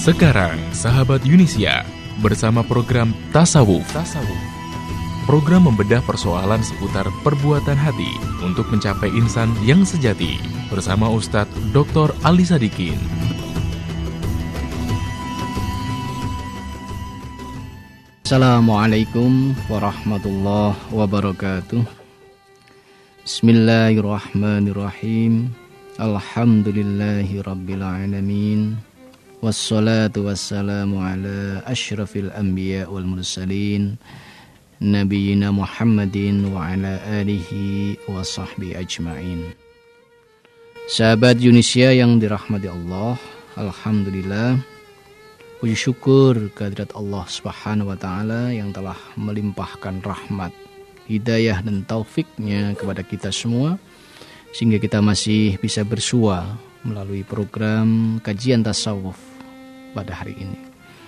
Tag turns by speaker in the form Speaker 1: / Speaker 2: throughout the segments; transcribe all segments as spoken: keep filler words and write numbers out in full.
Speaker 1: Sekarang, sahabat Yunisia, bersama program Tasawuf. Tasawuf. Program membedah persoalan seputar perbuatan hati untuk mencapai insan yang sejati. Bersama Ustadz Doktor Ali Sadikin.
Speaker 2: Assalamualaikum warahmatullahi wabarakatuh. Bismillahirrahmanirrahim. Alhamdulillahi rabbil alamin. Wassalatu wassalamu ala asyrafil anbiya wal mursalin Nabiyyina Muhammadin wa ala alihi wa sahbihi ajma'in. Sahabat Yunisia yang dirahmati Allah, alhamdulillah, puji syukur kehadirat Allah Subhanahu wa taala yang telah melimpahkan rahmat, hidayah dan taufiknya kepada kita semua sehingga kita masih bisa bersua melalui program kajian tasawuf pada hari ini.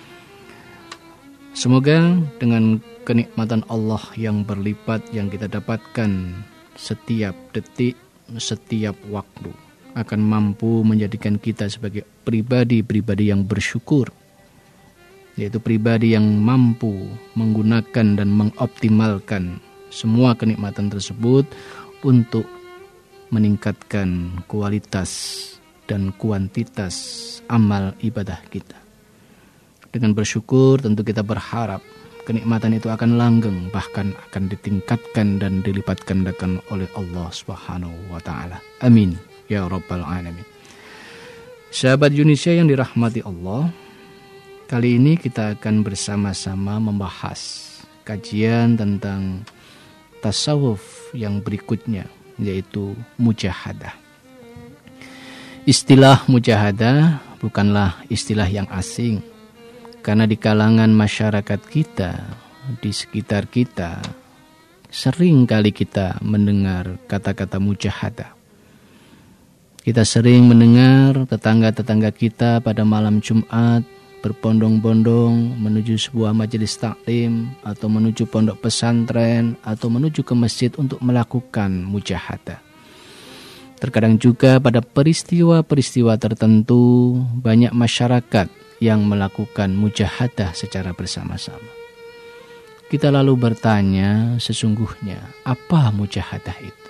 Speaker 2: Semoga dengan kenikmatan Allah yang berlipat yang kita dapatkan setiap detik, setiap waktu akan mampu menjadikan kita sebagai pribadi-pribadi yang bersyukur, yaitu pribadi yang mampu menggunakan dan mengoptimalkan semua kenikmatan tersebut untuk meningkatkan kualitas dan kuantitas amal ibadah kita. Dengan bersyukur tentu kita berharap kenikmatan itu akan langgeng, bahkan akan ditingkatkan dan dilipat gandakan oleh Allah Subhanahu wa taala. Amin ya rabbal alamin. Sahabat Yunisia yang dirahmati Allah, kali ini kita akan bersama-sama membahas kajian tentang tasawuf yang berikutnya, yaitu mujahadah. Istilah mujahadah bukanlah istilah yang asing, karena di kalangan masyarakat kita, di sekitar kita, sering kali kita mendengar kata-kata mujahadah. Kita sering mendengar tetangga-tetangga kita pada malam Jumat berbondong-bondong menuju sebuah majelis taklim atau menuju pondok pesantren atau menuju ke masjid untuk melakukan mujahadah. Terkadang juga pada peristiwa-peristiwa tertentu banyak masyarakat yang melakukan mujahadah secara bersama-sama. Kita lalu bertanya, sesungguhnya apa mujahadah itu?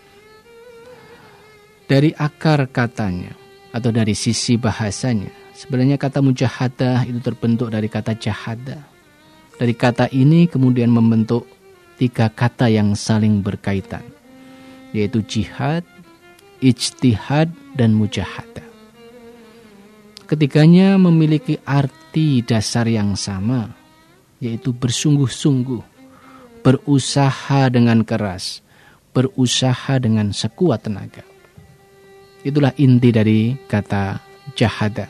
Speaker 2: Dari akar katanya atau dari sisi bahasanya, sebenarnya kata mujahadah itu terbentuk dari kata jahada. Dari kata ini kemudian membentuk tiga kata yang saling berkaitan, yaitu jihad, ijtihad, dan mujahadah. Ketiganya memiliki arti dasar yang sama, yaitu bersungguh-sungguh, berusaha dengan keras, berusaha dengan sekuat tenaga. Itulah inti dari kata jahada.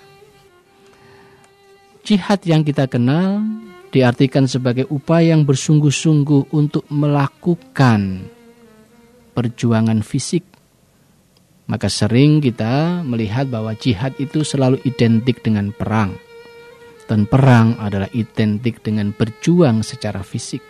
Speaker 2: Jihad yang kita kenal diartikan sebagai upaya yang bersungguh-sungguh untuk melakukan perjuangan fisik. Maka sering kita melihat bahwa jihad itu selalu identik dengan perang. Dan perang adalah identik dengan berjuang secara fisik.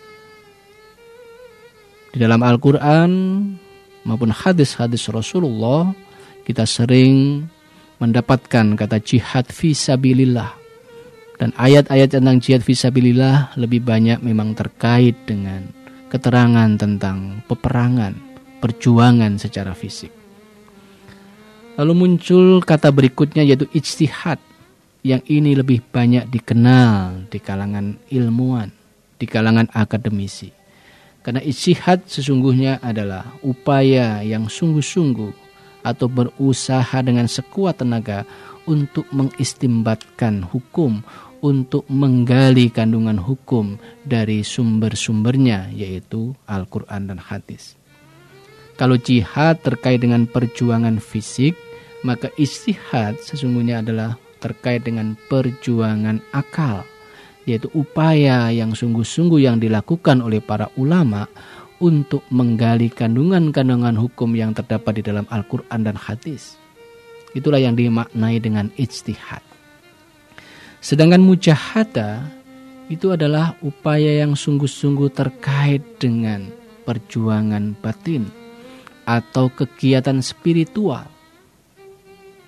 Speaker 2: Di dalam Al-Quran maupun hadis-hadis Rasulullah, kita sering mendapatkan kata jihad fisabilillah. Dan ayat-ayat tentang jihad fisabilillah lebih banyak memang terkait dengan keterangan tentang peperangan, perjuangan secara fisik. Lalu muncul kata berikutnya, yaitu ijtihad, yang ini lebih banyak dikenal di kalangan ilmuwan, di kalangan akademisi. Karena ijtihad sesungguhnya adalah upaya yang sungguh-sungguh atau berusaha dengan sekuat tenaga untuk mengistimbatkan hukum, untuk menggali kandungan hukum dari sumber-sumbernya, yaitu Al-Quran dan hadis. Kalau jihad terkait dengan perjuangan fisik, maka ijtihad sesungguhnya adalah terkait dengan perjuangan akal, yaitu upaya yang sungguh-sungguh yang dilakukan oleh para ulama untuk menggali kandungan-kandungan hukum yang terdapat di dalam Al-Quran dan hadis. Itulah yang dimaknai dengan ijtihad. Sedangkan mujahadah itu adalah upaya yang sungguh-sungguh terkait dengan perjuangan batin atau kegiatan spiritual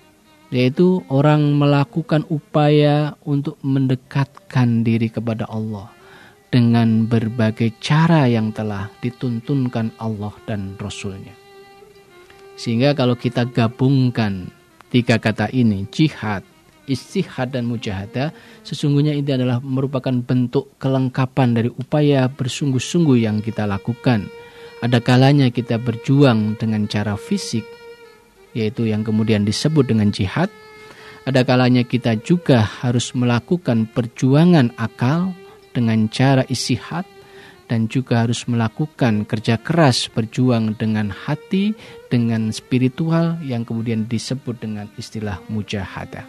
Speaker 2: yaitu orang melakukan upaya untuk mendekatkan diri kepada Allah dengan berbagai cara yang telah dituntunkan Allah dan Rasul-Nya. Sehingga kalau kita gabungkan tiga kata ini, jihad, istihad, dan mujahadah, sesungguhnya ini adalah merupakan bentuk kelengkapan dari upaya bersungguh-sungguh yang kita lakukan. Ada kalanya kita berjuang dengan cara fisik, yaitu yang kemudian disebut dengan jihad. Ada kalanya kita juga harus melakukan perjuangan akal dengan cara istihad, dan juga harus melakukan kerja keras berjuang dengan hati, dengan spiritual yang kemudian disebut dengan istilah mujahadah.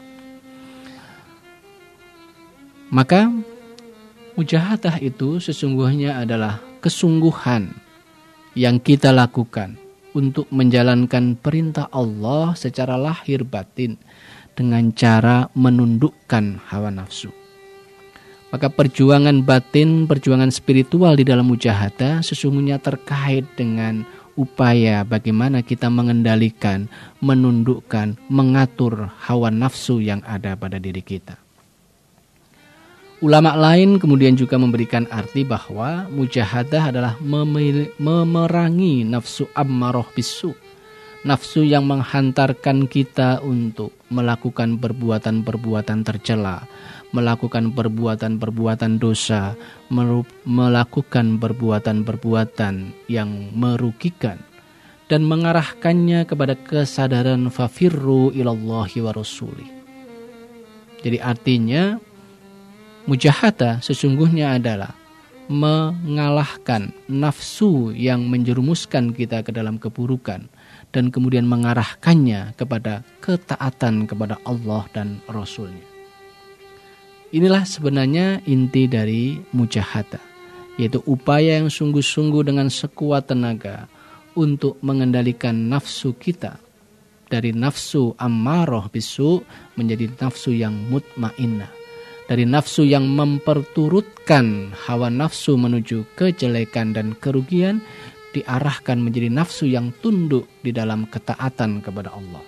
Speaker 2: Maka mujahadah itu sesungguhnya adalah kesungguhan yang kita lakukan untuk menjalankan perintah Allah secara lahir batin dengan cara menundukkan hawa nafsu. Maka perjuangan batin, perjuangan spiritual di dalam mujahadah sesungguhnya terkait dengan upaya bagaimana kita mengendalikan, menundukkan, mengatur hawa nafsu yang ada pada diri kita. Ulama lain kemudian juga memberikan arti bahwa mujahadah adalah memil- memerangi nafsu ammarah bisu, nafsu yang menghantarkan kita untuk melakukan perbuatan-perbuatan tercela, melakukan perbuatan-perbuatan dosa, melakukan perbuatan-perbuatan yang merugikan, dan mengarahkannya kepada kesadaran fafirru ilallahi wa rasuli. Jadi artinya mujahadah sesungguhnya adalah mengalahkan nafsu yang menjerumuskan kita ke dalam keburukan dan kemudian mengarahkannya kepada ketaatan kepada Allah dan Rasul-Nya. Inilah sebenarnya inti dari mujahadah, yaitu upaya yang sungguh-sungguh dengan sekuat tenaga untuk mengendalikan nafsu kita dari nafsu ammarah bisu menjadi nafsu yang mutmainnah, dari nafsu yang memperturutkan hawa nafsu menuju kejelekan dan kerugian diarahkan menjadi nafsu yang tunduk di dalam ketaatan kepada Allah.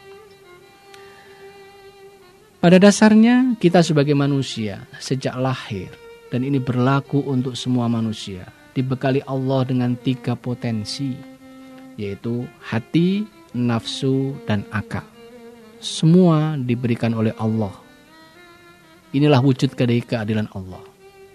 Speaker 2: Pada dasarnya kita sebagai manusia sejak lahir, dan ini berlaku untuk semua manusia, dibekali Allah dengan tiga potensi, yaitu hati, nafsu, dan akal. Semua diberikan oleh Allah. Inilah wujud dari keadilan Allah.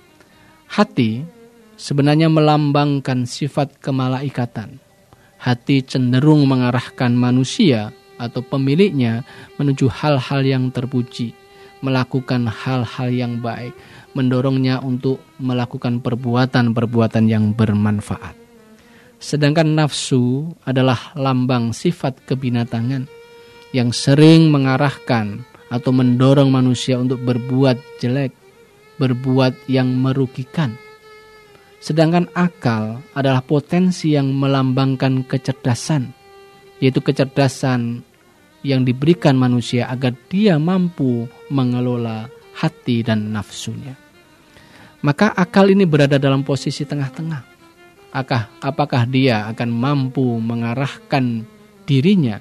Speaker 2: Hati sebenarnya melambangkan sifat kemalaikatan. Hati cenderung mengarahkan manusia atau pemiliknya menuju hal-hal yang terpuji, melakukan hal-hal yang baik, mendorongnya untuk melakukan perbuatan-perbuatan yang bermanfaat. Sedangkan nafsu adalah lambang sifat kebinatangan yang sering mengarahkan atau mendorong manusia untuk berbuat jelek, berbuat yang merugikan. Sedangkan akal adalah potensi yang melambangkan kecerdasan, yaitu kecerdasan yang diberikan manusia agar dia mampu mengelola hati dan nafsunya. Maka akal ini berada dalam posisi tengah-tengah. Apakah, apakah dia akan mampu mengarahkan dirinya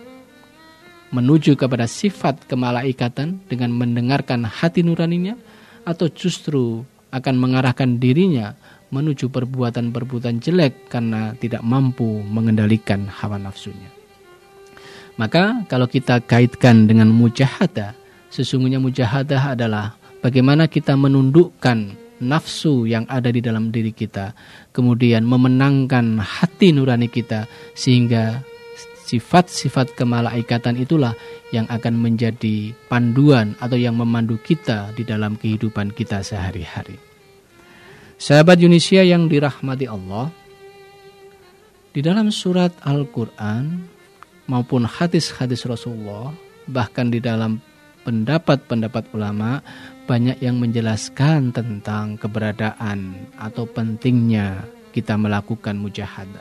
Speaker 2: menuju kepada sifat kemalaikatan dengan mendengarkan hati nuraninya, atau justru akan mengarahkan dirinya menuju perbuatan-perbuatan jelek karena tidak mampu mengendalikan hawa nafsunya. Maka kalau kita kaitkan dengan mujahadah, sesungguhnya mujahadah adalah bagaimana kita menundukkan nafsu yang ada di dalam diri kita, kemudian memenangkan hati nurani kita, sehingga sifat-sifat kemalaikatan itulah yang akan menjadi panduan atau yang memandu kita di dalam kehidupan kita sehari-hari. Sahabat Yunisia yang dirahmati Allah, di dalam surat Al-Quran maupun hadis-hadis Rasulullah, bahkan di dalam pendapat-pendapat ulama, banyak yang menjelaskan tentang keberadaan atau pentingnya kita melakukan mujahadah.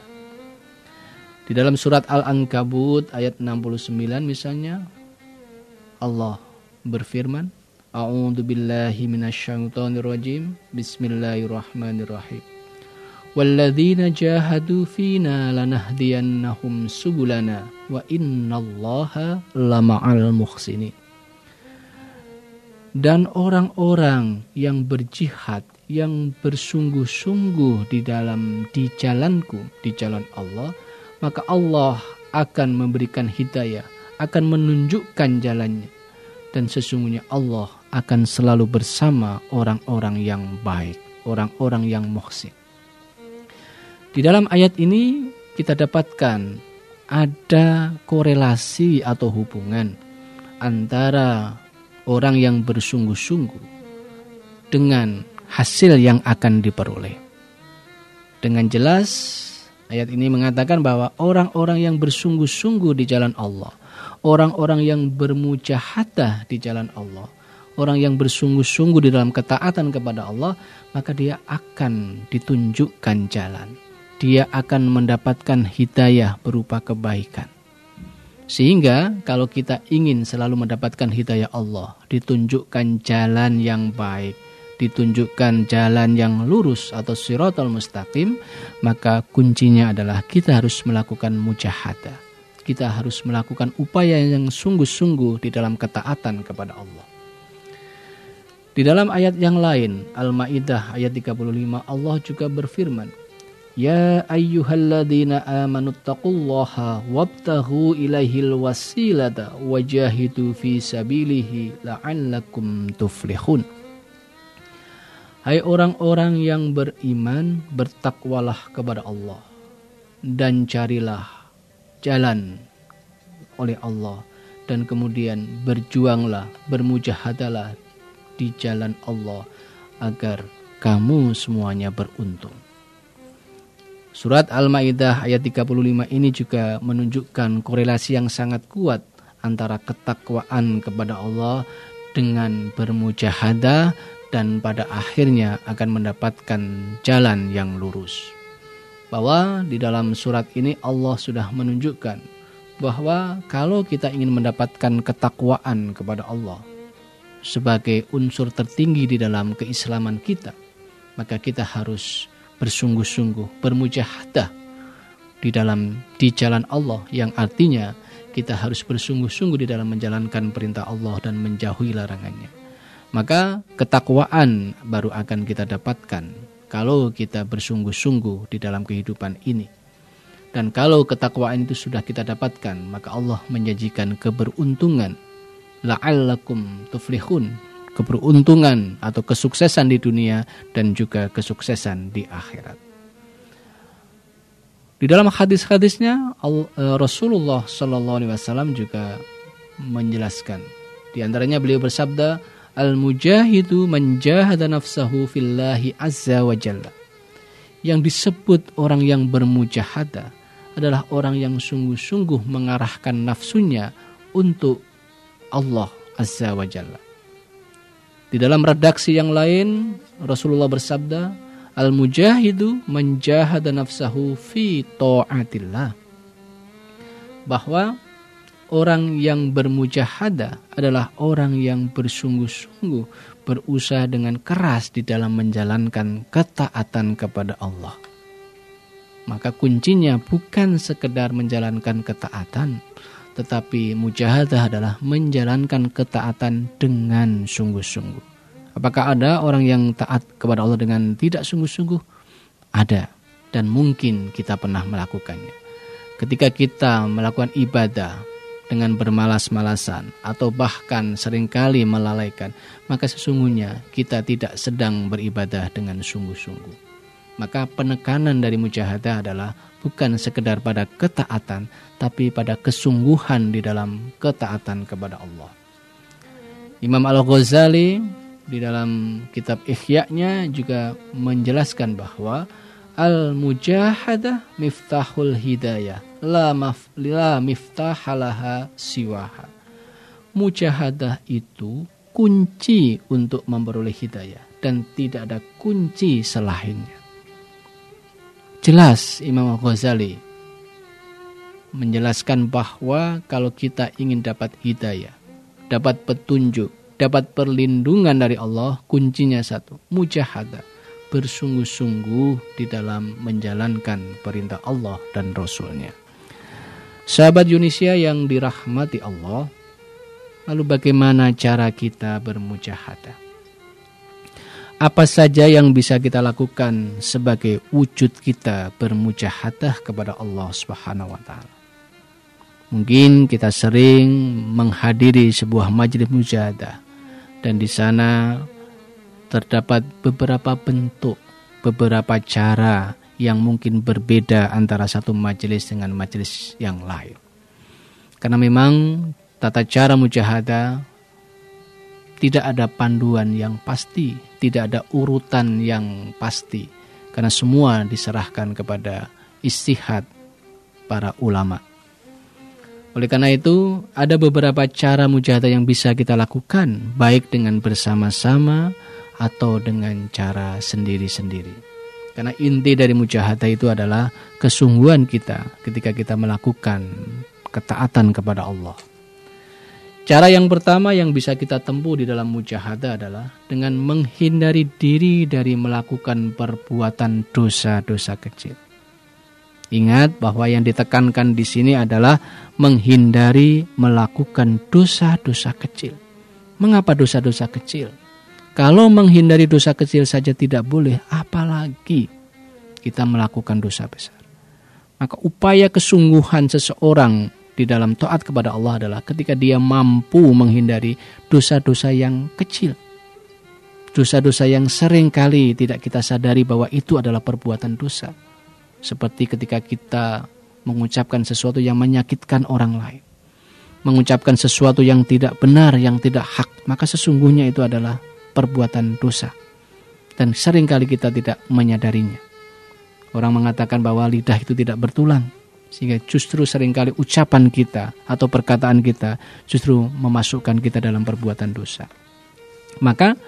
Speaker 2: Di dalam surat Al-Ankabut ayat enam puluh sembilan misalnya, Allah berfirman, A'udzu billahi minasyaitonir rajim. Bismillahirrahmanirrahim. walladzina jahadu fina lanahdiyannahum subulana wa innallaha lama'al muhsinin. Dan orang-orang yang berjihad, yang bersungguh-sungguh di dalam di jalanku, di jalan Allah, maka Allah akan memberikan hidayah, akan menunjukkan jalannya. Dan sesungguhnya Allah akan selalu bersama orang-orang yang baik, orang-orang yang muhsin. Di dalam ayat ini kita dapatkan ada korelasi atau hubungan antara orang yang bersungguh-sungguh dengan hasil yang akan diperoleh. Dengan jelas ayat ini mengatakan bahwa orang-orang yang bersungguh-sungguh di jalan Allah, orang-orang yang bermujahadah di jalan Allah, orang yang bersungguh-sungguh di dalam ketaatan kepada Allah, maka dia akan ditunjukkan jalan. Dia akan mendapatkan hidayah berupa kebaikan. Sehingga kalau kita ingin selalu mendapatkan hidayah Allah, ditunjukkan jalan yang baik, ditunjukkan jalan yang lurus atau shiratal mustaqim, maka kuncinya adalah kita harus melakukan mujahadah. Kita harus melakukan upaya yang sungguh-sungguh di dalam ketaatan kepada Allah. Di dalam ayat yang lain, Al-Maidah ayat tiga puluh lima, Allah juga berfirman, Ya ayyuhalladzina amanu taqullaha wabtaghu ilaihil wasilata wajahidu fi sabilihi la'allakum tuflihun. Hai orang-orang yang beriman, bertakwalah kepada Allah dan carilah jalan oleh Allah, dan kemudian berjuanglah, bermujahadalah di jalan Allah agar kamu semuanya beruntung. Surat Al-Maidah ayat tiga puluh lima ini juga menunjukkan korelasi yang sangat kuat antara ketakwaan kepada Allah dengan bermujahadah dan pada akhirnya akan mendapatkan jalan yang lurus. Bahwa di dalam surat ini Allah sudah menunjukkan bahwa kalau kita ingin mendapatkan ketakwaan kepada Allah sebagai unsur tertinggi di dalam keislaman kita, maka kita harus bersungguh-sungguh, bermujahadah di dalam di jalan Allah, yang artinya kita harus bersungguh-sungguh di dalam menjalankan perintah Allah dan menjauhi larangannya. Maka ketakwaan baru akan kita dapatkan kalau kita bersungguh-sungguh di dalam kehidupan ini. Dan kalau ketakwaan itu sudah kita dapatkan, maka Allah menjanjikan keberuntungan, la'allakum tuflihun, keberuntungan atau kesuksesan di dunia dan juga kesuksesan di akhirat. Di dalam hadis-hadisnya Rasulullah Shallallahu Alaihi Wasallam juga menjelaskan. Di antaranya beliau bersabda, Al-mujahidu man jahada nafsahu fillahi azza wa jalla. Yang disebut orang yang bermujahadah adalah orang yang sungguh-sungguh mengarahkan nafsunya untuk Allah azza wa jalla. Di dalam redaksi yang lain, Rasulullah bersabda, Al-mujahidu man jahada nafsahu fi ta'atillah. Bahwa orang yang bermujahadah adalah orang yang bersungguh-sungguh berusaha dengan keras di dalam menjalankan ketaatan kepada Allah. Maka kuncinya bukan sekedar menjalankan ketaatan, tetapi mujahadah adalah menjalankan ketaatan dengan sungguh-sungguh. Apakah ada orang yang taat kepada Allah dengan tidak sungguh-sungguh? Ada, dan mungkin kita pernah melakukannya. Ketika kita melakukan ibadah dengan bermalas-malasan atau bahkan seringkali melalaikan, maka sesungguhnya kita tidak sedang beribadah dengan sungguh-sungguh. Maka penekanan dari mujahadah adalah bukan sekedar pada ketaatan, tapi pada kesungguhan di dalam ketaatan kepada Allah. Imam Al-Ghazali di dalam kitab Ihya-nya juga menjelaskan bahwa al-mujahadah miftahul hidayah, la, maf, la miftahalaha siwaha. Mujahadah itu kunci untuk memperoleh hidayah dan tidak ada kunci selainnya. Jelas Imam Al-Ghazali menjelaskan bahwa kalau kita ingin dapat hidayah, dapat petunjuk, dapat perlindungan dari Allah, kuncinya satu, mujahadah. bersungguh-sungguh di dalam menjalankan perintah Allah dan Rasul-Nya. Sahabat Yunisia yang dirahmati Allah, lalu bagaimana cara kita bermujahadah? Apa saja yang bisa kita lakukan sebagai wujud kita bermujahadah kepada Allah Subhanahu wa taala? Mungkin kita sering menghadiri sebuah majelis mujahadah dan di sana terdapat beberapa bentuk, beberapa cara yang mungkin berbeda antara satu majelis dengan majelis yang lain. Karena memang tata cara mujahadah tidak ada panduan yang pasti, tidak ada urutan yang pasti, karena semua diserahkan kepada ijtihad para ulama. Oleh karena itu, ada beberapa cara mujahadah yang bisa kita lakukan, baik dengan bersama-sama atau dengan cara sendiri-sendiri. Karena inti dari mujahadah itu adalah kesungguhan kita ketika kita melakukan ketaatan kepada Allah. Cara yang pertama yang bisa kita tempuh di dalam mujahadah adalah dengan menghindari diri dari melakukan perbuatan dosa-dosa kecil. Ingat bahwa yang ditekankan di sini adalah menghindari melakukan dosa-dosa kecil. Mengapa dosa-dosa kecil? Kalau menghindari dosa kecil saja tidak boleh, apalagi kita melakukan dosa besar. Maka upaya kesungguhan seseorang di dalam taat kepada Allah adalah ketika dia mampu menghindari dosa-dosa yang kecil. Dosa-dosa yang sering kali tidak kita sadari bahwa itu adalah perbuatan dosa. Seperti ketika kita mengucapkan sesuatu yang menyakitkan orang lain. Mengucapkan sesuatu yang tidak benar, yang tidak hak. Maka sesungguhnya itu adalah perbuatan dosa. Dan seringkali kita tidak menyadarinya. Orang mengatakan bahwa lidah itu tidak bertulang. Sehingga justru seringkali ucapan kita atau perkataan kita justru memasukkan kita dalam perbuatan dosa. Maka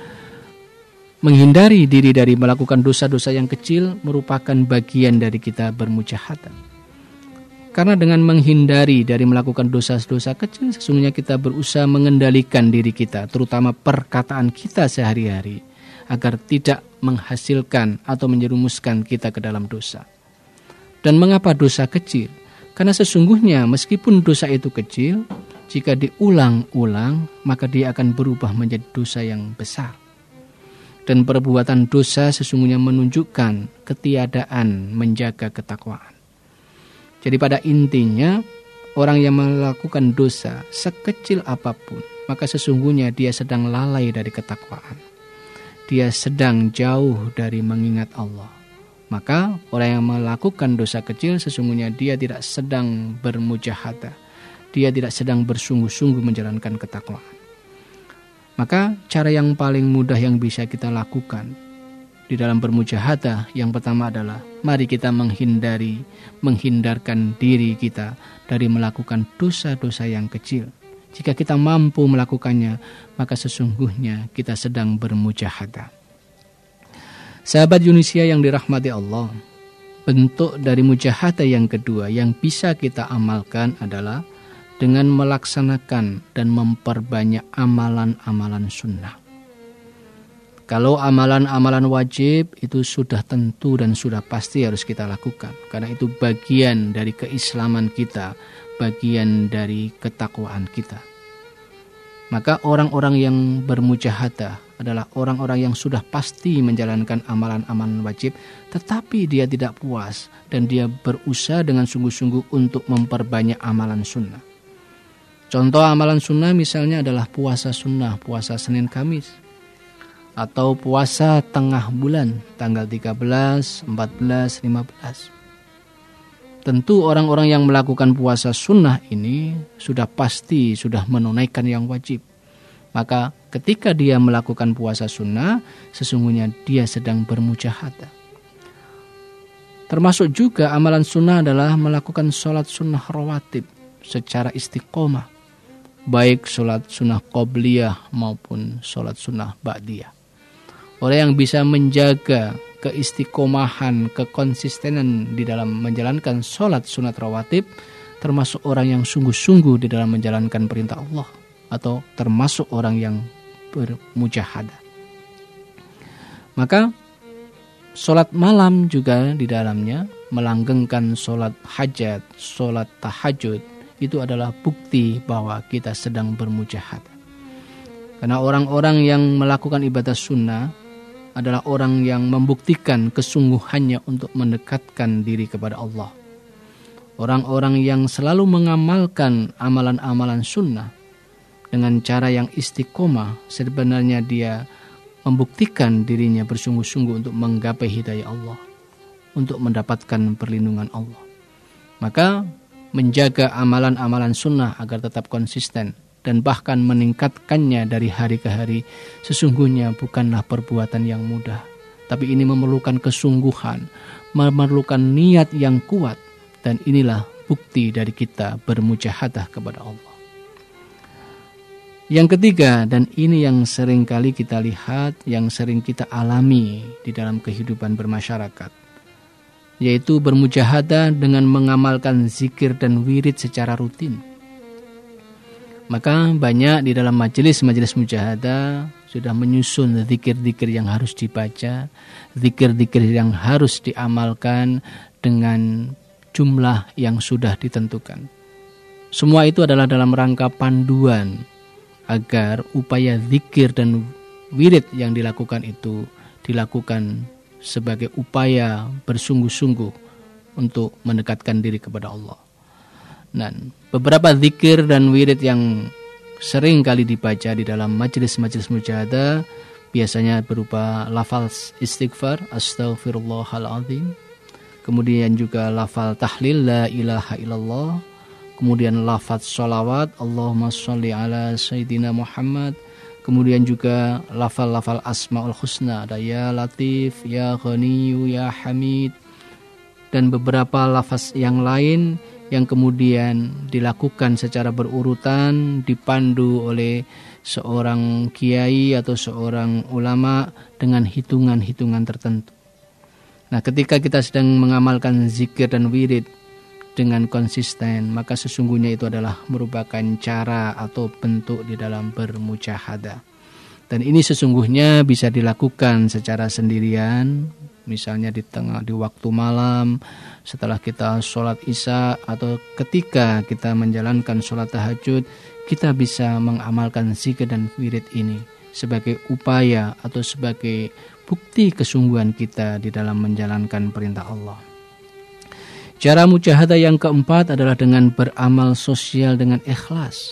Speaker 2: menghindari diri dari melakukan dosa-dosa yang kecil merupakan bagian dari kita bermujahadah. Karena dengan menghindari dari melakukan dosa-dosa kecil, sesungguhnya kita berusaha mengendalikan diri kita, terutama perkataan kita sehari-hari, agar tidak menghasilkan atau menjerumuskan kita ke dalam dosa. Dan mengapa dosa kecil? Karena sesungguhnya meskipun dosa itu kecil, jika diulang-ulang, maka dia akan berubah menjadi dosa yang besar. Dan perbuatan dosa sesungguhnya menunjukkan ketiadaan menjaga ketakwaan. Jadi pada intinya, orang yang melakukan dosa sekecil apapun, maka sesungguhnya dia sedang lalai dari ketakwaan. Dia sedang jauh dari mengingat Allah. Maka orang yang melakukan dosa kecil, sesungguhnya dia tidak sedang bermujahadah. Dia tidak sedang bersungguh-sungguh menjalankan ketakwaan. Maka cara yang paling mudah yang bisa kita lakukan di dalam bermujahadah, yang pertama adalah mari kita menghindari, menghindarkan diri kita dari melakukan dosa-dosa yang kecil. Jika kita mampu melakukannya, maka sesungguhnya kita sedang bermujahadah. Sahabat Yunisia yang dirahmati Allah, bentuk dari mujahadah yang kedua yang bisa kita amalkan adalah dengan melaksanakan dan memperbanyak amalan-amalan sunnah. Kalau amalan-amalan wajib itu sudah tentu dan sudah pasti harus kita lakukan. Karena itu bagian dari keislaman kita, bagian dari ketakwaan kita. Maka orang-orang yang bermujahadah adalah orang-orang yang sudah pasti menjalankan amalan-amalan wajib, tetapi dia tidak puas dan dia berusaha dengan sungguh-sungguh untuk memperbanyak amalan sunnah. Contoh amalan sunnah misalnya adalah puasa sunnah, puasa Senin Kamis. Atau puasa tengah bulan, tanggal tiga belas, empat belas, lima belas. Tentu orang-orang yang melakukan puasa sunnah ini sudah pasti sudah menunaikan yang wajib. Maka ketika dia melakukan puasa sunnah, sesungguhnya dia sedang bermujahadah. Termasuk juga amalan sunnah adalah melakukan sholat sunnah rawatib secara istiqomah. Baik sholat sunnah qobliyah maupun sholat sunnah ba'diyah. Orang yang bisa menjaga keistiqomahan, kekonsistenan di dalam menjalankan sholat sunat rawatib, termasuk orang yang sungguh-sungguh di dalam menjalankan perintah Allah, atau termasuk orang yang bermujahadah. Maka Sholat malam juga di dalamnya, melanggengkan sholat hajat, sholat tahajud, itu adalah bukti bahwa kita sedang bermujahadah. Karena orang-orang yang melakukan ibadah sunnah adalah orang yang membuktikan kesungguhannya untuk mendekatkan diri kepada Allah. Orang-orang yang selalu mengamalkan amalan-amalan sunnah dengan cara yang istiqomah, sebenarnya dia membuktikan dirinya bersungguh-sungguh untuk menggapai hidayah Allah, untuk mendapatkan perlindungan Allah. Maka menjaga amalan-amalan sunnah agar tetap konsisten dan bahkan meningkatkannya dari hari ke hari sesungguhnya bukanlah perbuatan yang mudah, tapi ini memerlukan kesungguhan, memerlukan niat yang kuat, dan inilah bukti dari kita bermujahadah kepada Allah. Yang ketiga, dan ini yang sering kali kita lihat, yang sering kita alami di dalam kehidupan bermasyarakat, yaitu bermujahadah dengan mengamalkan zikir dan wirid secara rutin. Maka banyak di dalam majelis-majelis mujahadah sudah menyusun zikir-zikir yang harus dibaca, zikir-zikir yang harus diamalkan dengan jumlah yang sudah ditentukan. Semua itu adalah dalam rangka panduan agar upaya zikir dan wirid yang dilakukan itu dilakukan sebagai upaya bersungguh-sungguh untuk mendekatkan diri kepada Allah. Dan beberapa zikir dan wirid yang sering kali dibaca di dalam majelis-majelis mujahadah biasanya berupa lafaz istighfar, astaghfirullahaladzim, kemudian juga lafaz tahlil, la ilaha illallah, kemudian lafaz sholawat, Allahumma sholli ala Sayyidina Muhammad, kemudian juga lafal-lafal asma'ul husna, ada ya latif, ya ghaniyu, ya hamid, dan beberapa lafaz yang lain yang kemudian dilakukan secara berurutan, dipandu oleh seorang kiai atau seorang ulama dengan hitungan-hitungan tertentu. Nah, ketika kita sedang mengamalkan zikir dan wirid dengan konsisten, maka sesungguhnya itu adalah merupakan cara atau bentuk di dalam bermujahadah. Dan ini sesungguhnya bisa dilakukan secara sendirian, misalnya di tengah di waktu malam setelah kita sholat isya, atau ketika kita menjalankan sholat tahajud, kita bisa mengamalkan zikir dan wirid ini sebagai upaya atau sebagai bukti kesungguhan kita di dalam menjalankan perintah Allah. Cara mujahadah yang keempat adalah dengan beramal sosial dengan ikhlas.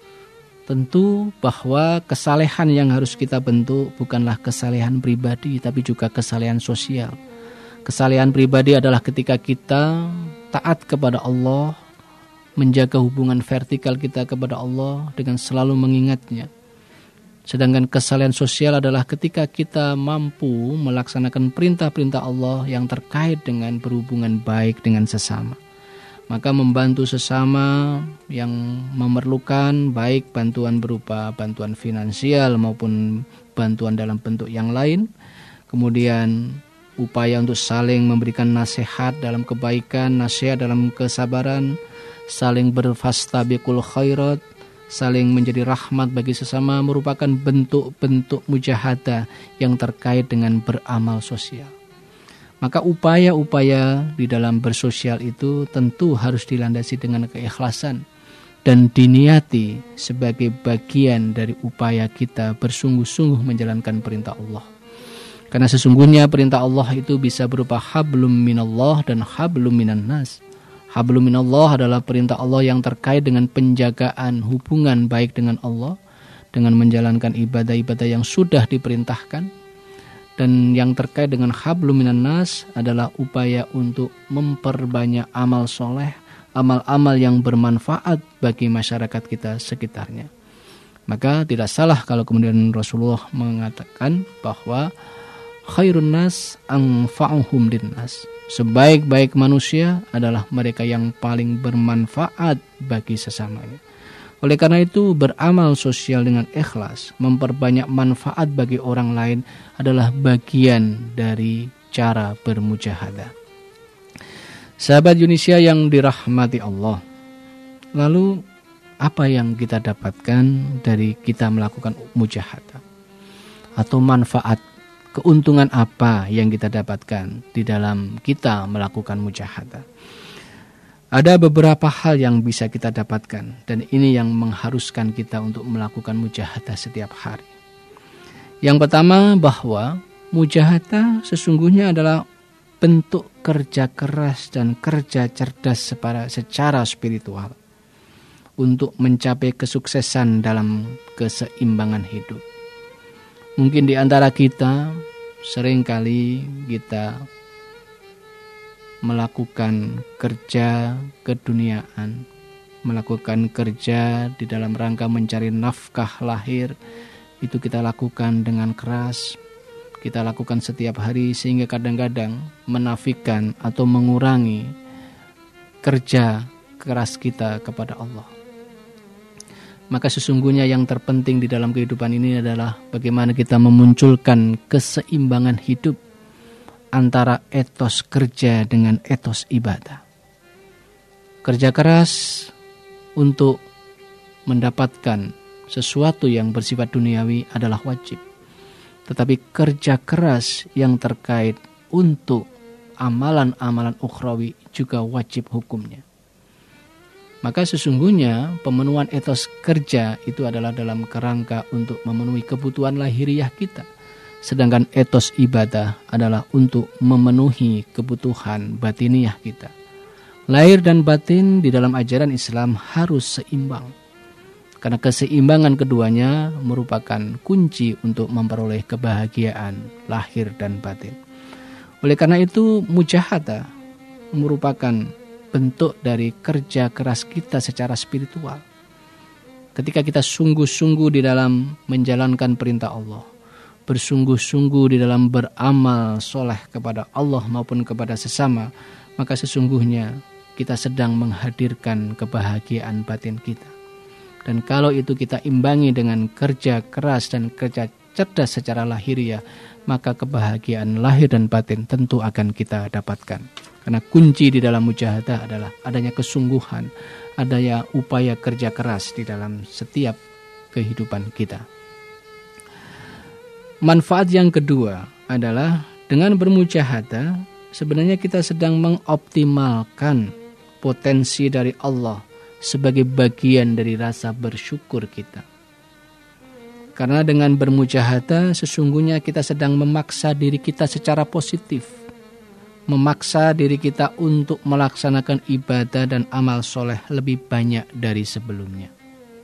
Speaker 2: Tentu bahwa kesalehan yang harus kita bentuk bukanlah kesalehan pribadi, tapi juga kesalehan sosial. Kesalehan pribadi adalah ketika kita taat kepada Allah, menjaga hubungan vertikal kita kepada Allah dengan selalu mengingatnya. Sedangkan kesalehan sosial adalah ketika kita mampu melaksanakan perintah-perintah Allah yang terkait dengan berhubungan baik dengan sesama. Maka membantu sesama yang memerlukan, baik bantuan berupa bantuan finansial maupun bantuan dalam bentuk yang lain. Kemudian upaya untuk saling memberikan nasihat dalam kebaikan, nasihat dalam kesabaran, saling berfastabiqul khairat, saling menjadi rahmat bagi sesama, merupakan bentuk-bentuk mujahadah yang terkait dengan beramal sosial. Maka upaya-upaya di dalam bersosial itu tentu harus dilandasi dengan keikhlasan dan diniati sebagai bagian dari upaya kita bersungguh-sungguh menjalankan perintah Allah. Karena sesungguhnya perintah Allah itu bisa berupa hablum minallah dan hablum minan nas. Hablum minallah adalah perintah Allah yang terkait dengan penjagaan hubungan baik dengan Allah, dengan menjalankan ibadah-ibadah yang sudah diperintahkan. Dan yang terkait dengan hablum minan nas adalah upaya untuk memperbanyak amal soleh, amal-amal yang bermanfaat bagi masyarakat kita sekitarnya. Maka tidak salah kalau kemudian Rasulullah mengatakan bahwa khairun nas anfa'uhum linnas. Sebaik-baik manusia adalah mereka yang paling bermanfaat bagi sesamanya. Oleh karena itu, beramal sosial dengan ikhlas, memperbanyak manfaat bagi orang lain adalah bagian dari cara bermujahadah. Sahabat Yunisia yang dirahmati Allah, lalu apa yang kita dapatkan dari kita melakukan mujahadah? Atau manfaat keuntungan apa yang kita dapatkan di dalam kita melakukan mujahadah? Ada beberapa hal yang bisa kita dapatkan, dan ini yang mengharuskan kita untuk melakukan mujahadah setiap hari. Yang pertama, bahwa mujahadah sesungguhnya adalah bentuk kerja keras dan kerja cerdas secara spiritual untuk mencapai kesuksesan dalam keseimbangan hidup. Mungkin di antara kita seringkali kita melakukan kerja keduniaan, melakukan kerja di dalam rangka mencari nafkah lahir, itu kita lakukan dengan keras, kita lakukan setiap hari, sehingga kadang-kadang menafikan atau mengurangi kerja keras kita kepada Allah. Maka sesungguhnya yang terpenting di dalam kehidupan ini adalah bagaimana kita memunculkan keseimbangan hidup antara etos kerja dengan etos ibadah. Kerja keras untuk mendapatkan sesuatu yang bersifat duniawi adalah wajib. Tetapi kerja keras yang terkait untuk amalan-amalan ukhrawi juga wajib hukumnya. Maka sesungguhnya pemenuhan etos kerja itu adalah dalam kerangka untuk memenuhi kebutuhan lahiriah kita. Sedangkan etos ibadah adalah untuk memenuhi kebutuhan batiniah kita. Lahir dan batin di dalam ajaran Islam harus seimbang. Karena keseimbangan keduanya merupakan kunci untuk memperoleh kebahagiaan lahir dan batin. Oleh karena itu, mujahadah merupakan bentuk dari kerja keras kita secara spiritual. Ketika kita sungguh-sungguh di dalam menjalankan perintah Allah, bersungguh-sungguh di dalam beramal soleh kepada Allah maupun kepada sesama, maka sesungguhnya kita sedang menghadirkan kebahagiaan batin kita. Dan kalau itu kita imbangi dengan kerja keras dan kerja cerdas secara lahiriah, maka kebahagiaan lahir dan batin tentu akan kita dapatkan. Karena kunci di dalam mujahadah adalah adanya kesungguhan, adanya upaya kerja keras di dalam setiap kehidupan kita. Manfaat yang kedua adalah dengan bermujahadah sebenarnya kita sedang mengoptimalkan potensi dari Allah sebagai bagian dari rasa bersyukur kita. Karena dengan bermujahadah sesungguhnya kita sedang memaksa diri kita secara positif, memaksa diri kita untuk melaksanakan ibadah dan amal soleh lebih banyak dari sebelumnya.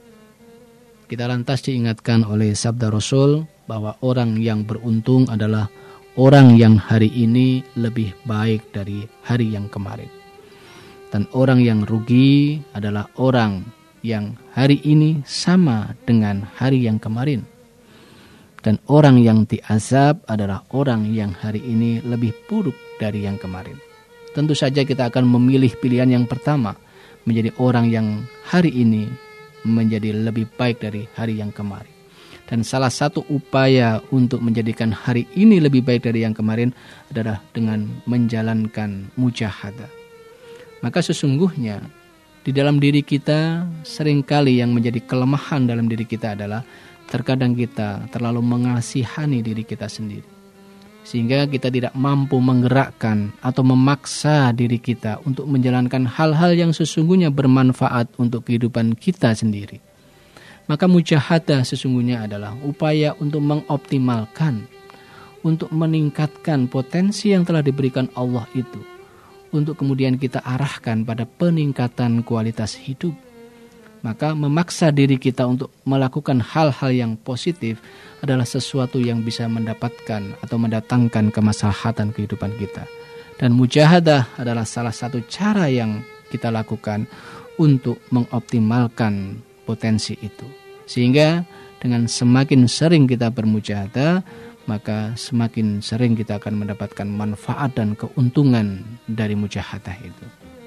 Speaker 2: Kita lantas diingatkan oleh sabda Rasul bahwa orang yang beruntung adalah orang yang hari ini lebih baik dari hari yang kemarin. Dan orang yang rugi adalah orang yang hari ini sama dengan hari yang kemarin. Dan orang yang diazab adalah orang yang hari ini lebih buruk dari yang kemarin. Tentu saja kita akan memilih pilihan yang pertama, menjadi orang yang hari ini menjadi lebih baik dari hari yang kemarin. Dan salah satu upaya untuk menjadikan hari ini lebih baik dari yang kemarin adalah dengan menjalankan mujahadah. Maka sesungguhnya di dalam diri kita seringkali yang menjadi kelemahan dalam diri kita adalah terkadang kita terlalu mengasihani diri kita sendiri. Sehingga kita tidak mampu menggerakkan atau memaksa diri kita untuk menjalankan hal-hal yang sesungguhnya bermanfaat untuk kehidupan kita sendiri. Maka mujahadah sesungguhnya adalah upaya untuk mengoptimalkan, untuk meningkatkan potensi yang telah diberikan Allah itu, untuk kemudian kita arahkan pada peningkatan kualitas hidup. Maka memaksa diri kita untuk melakukan hal-hal yang positif adalah sesuatu yang bisa mendapatkan atau mendatangkan kemaslahatan kehidupan kita. Dan mujahadah adalah salah satu cara yang kita lakukan untuk mengoptimalkan potensi itu. Sehingga dengan semakin sering kita bermujahadah, maka semakin sering kita akan mendapatkan manfaat dan keuntungan dari mujahadah itu.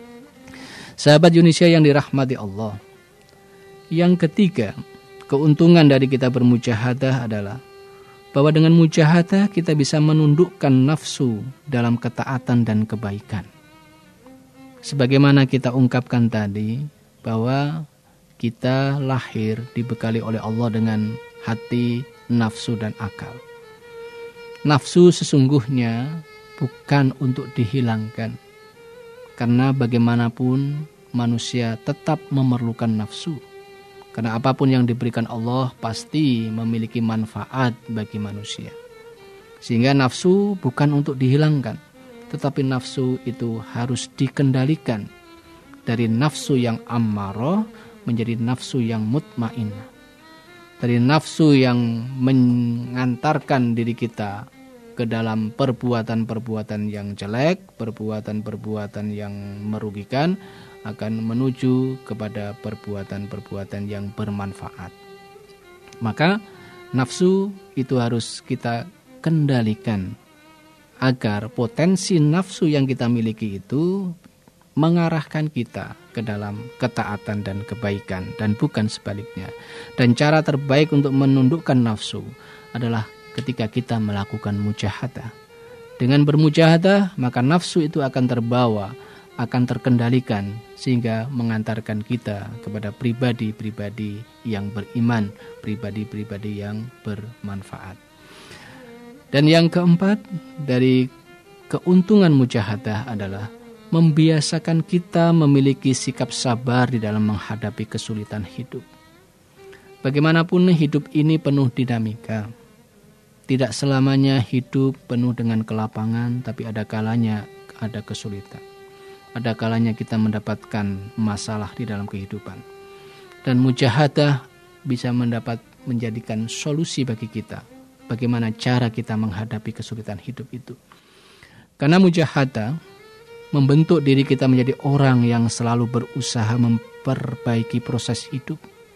Speaker 2: Sahabat Yunisia yang dirahmati Allah, yang ketiga, keuntungan dari kita bermujahadah adalah bahwa dengan mujahadah kita bisa menundukkan nafsu dalam ketaatan dan kebaikan. Sebagaimana kita ungkapkan tadi, bahwa kita lahir dibekali oleh Allah dengan hati, nafsu, dan akal. nafsu sesungguhnya bukan untuk dihilangkan. Karena bagaimanapun manusia tetap memerlukan nafsu. Karena apapun yang diberikan Allah pasti memiliki manfaat bagi manusia. Sehingga nafsu bukan untuk dihilangkan, tetapi nafsu itu harus dikendalikan dari nafsu yang ammarah menjadi nafsu yang mutmainnah. Dari nafsu yang mengantarkan diri kita ke dalam perbuatan-perbuatan yang jelek, perbuatan-perbuatan yang merugikan, akan menuju kepada perbuatan-perbuatan yang bermanfaat. Maka nafsu itu harus kita kendalikan agar potensi nafsu yang kita miliki itu mengarahkan kita ke dalam ketaatan dan kebaikan dan bukan sebaliknya. Dan cara terbaik untuk menundukkan nafsu adalah ketika kita melakukan mujahadah. Dengan bermujahadah maka nafsu itu akan terbawa, akan terkendalikan sehingga mengantarkan kita kepada pribadi-pribadi yang beriman, pribadi-pribadi yang bermanfaat. Dan yang keempat dari keuntungan mujahadah adalah membiasakan kita memiliki sikap sabar di dalam menghadapi kesulitan hidup. Bagaimanapun hidup ini penuh dinamika. Tidak selamanya hidup penuh dengan kelapangan, tapi ada kalanya ada kesulitan. Ada kalanya kita mendapatkan masalah di dalam kehidupan. Dan mujahadah bisa mendapat menjadikan solusi bagi kita. Bagaimana cara kita menghadapi kesulitan hidup itu. Karena mujahadah membentuk diri kita menjadi orang yang selalu berusaha memperbaiki proses hidup.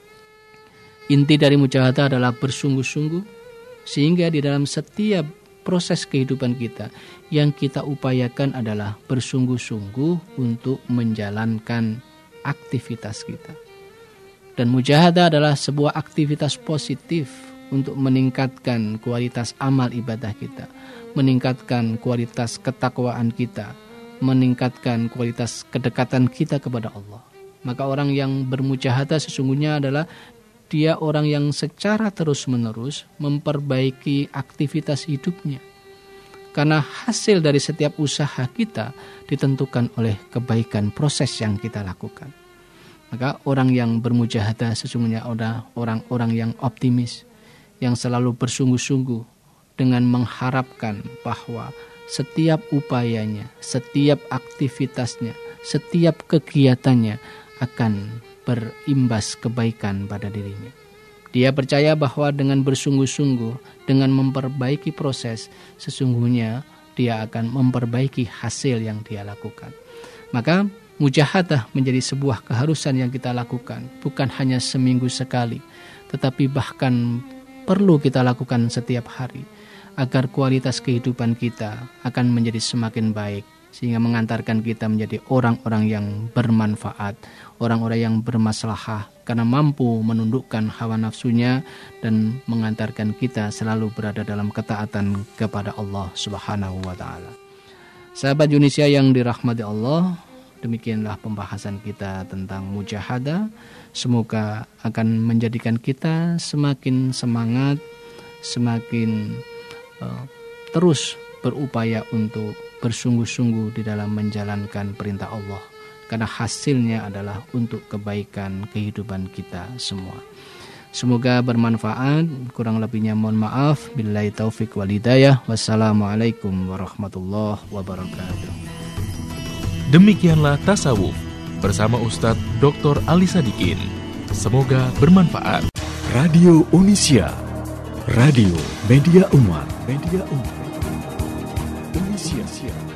Speaker 2: Inti dari mujahadah adalah bersungguh-sungguh, sehingga di dalam setiap proses kehidupan kita, yang kita upayakan adalah bersungguh-sungguh untuk menjalankan aktivitas kita. Dan mujahadah adalah sebuah aktivitas positif untuk meningkatkan kualitas amal ibadah kita, meningkatkan kualitas ketakwaan kita, meningkatkan kualitas kedekatan kita kepada Allah. Maka orang yang bermujahadah sesungguhnya adalah dia orang yang secara terus-menerus memperbaiki aktivitas hidupnya. Karena hasil dari setiap usaha kita ditentukan oleh kebaikan proses yang kita lakukan. Maka orang yang bermujahadah sesungguhnya adalah orang-orang yang optimis, yang selalu bersungguh-sungguh dengan mengharapkan bahwa setiap upayanya, setiap aktivitasnya, setiap kegiatannya akan berimbas kebaikan pada dirinya. Dia percaya bahwa dengan bersungguh-sungguh, dengan memperbaiki proses, sesungguhnya dia akan memperbaiki hasil yang dia lakukan. Maka mujahadah menjadi sebuah keharusan yang kita lakukan, bukan hanya seminggu sekali, tetapi bahkan perlu kita lakukan setiap hari, agar kualitas kehidupan kita akan menjadi semakin baik, sehingga mengantarkan kita menjadi orang-orang yang bermanfaat, orang-orang yang bermaslahah, karena mampu menundukkan hawa nafsunya dan mengantarkan kita selalu berada dalam ketaatan kepada Allah Subhanahu wa Ta'ala. Sahabat Yunisia yang dirahmati Allah, demikianlah pembahasan kita tentang mujahadah. Semoga akan menjadikan kita semakin semangat, semakin Uh, terus berupaya untuk bersungguh-sungguh di dalam menjalankan perintah Allah, karena hasilnya adalah untuk kebaikan kehidupan kita semua. Semoga bermanfaat. Kurang lebihnya mohon maaf. Billahi taufik wal hidayah. Wassalamualaikum warahmatullahi wabarakatuh.
Speaker 1: Demikianlah Tasawuf bersama Ustadz Doktor Ali Sadikin. Semoga bermanfaat.
Speaker 3: Radio Unisya, radio media umat, media umat. Unisya.